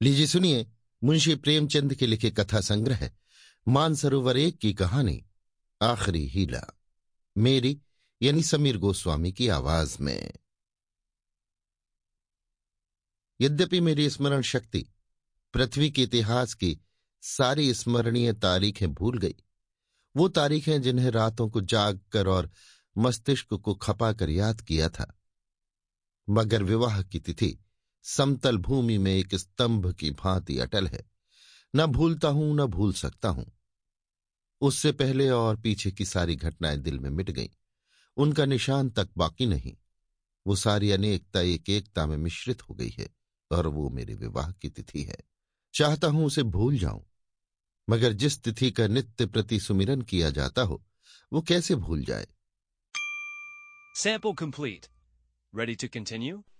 लीजिए सुनिए मुंशी प्रेमचंद के लिखे कथा संग्रह मानसरोवर एक की कहानी आखिरी हीला, मेरी यानी समीर गोस्वामी की आवाज में। यद्यपि मेरी स्मरण शक्ति पृथ्वी के इतिहास की सारी स्मरणीय तारीखें भूल गई, वो तारीखें जिन्हें रातों को जाग कर और मस्तिष्क को खपा कर याद किया था, मगर विवाह की तिथि समतल भूमि में एक स्तंभ की भांति अटल है। न भूलता हूं न भूल सकता हूं। उससे पहले और पीछे की सारी घटनाएं दिल में मिट गईं, उनका निशान तक बाकी नहीं। वो सारी अनेकता एक एकता में मिश्रित हो गई है और वो मेरे विवाह की तिथि है। चाहता हूं उसे भूल जाऊं, मगर जिस तिथि का नित्य प्रति सुमिरन किया जाता हो वो कैसे भूल जाए। Sample complete. Ready to continue?